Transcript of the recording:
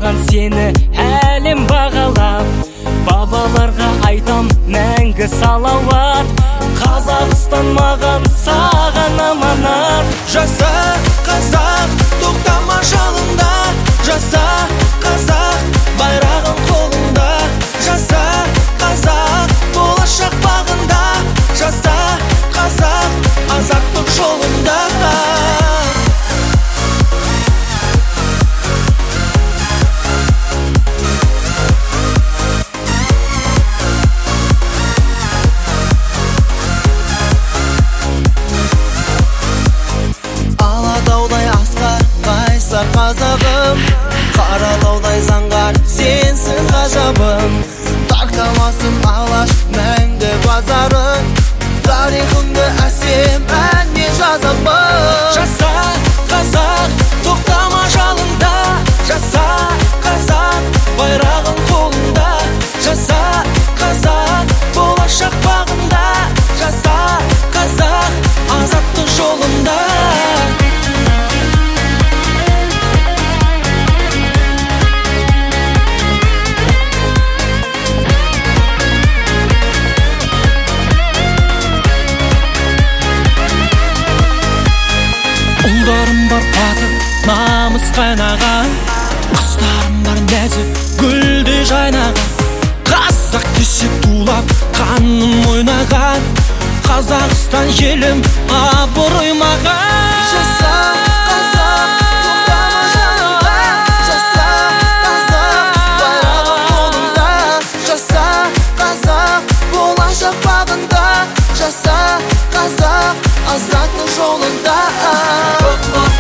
маған сені әлем бағалап. Бабаларға айтам мәңгі салауат. Қазақстан маған саған аманат. Жаса қазақ, тоқтама жалында. Жаса қазақ, байрағың қолында. Жаса қазақ, болашақ бағында. Жаса қазақ, азаттық жолында. Қазағым, қаралаудай заңғар, сенсің ғажабым. Тарқамасын алаш мәңгі базарың, тарихыңды әсем әнмен жазамын. Жаса қазақ, тоқтама жалында. Жаса қазақ, байрағың қолында. Жаса қазақ, болашақ бағында. Жаса қазақ, азаттық жолында. Ұлдарым бар батыр, намыс қайнаған. Құстарым бар нәзік, гүлдей жайнаған. Қазақ десек тулап, қаным ойнаған. Қазақстан елім абырой маған. Жаса қазақ, тоқтама жалында. Жаса қазақ, байрағың қолында. Жаса қазақ, болашақ бағында. Жаса қазақ, азаттық жолында.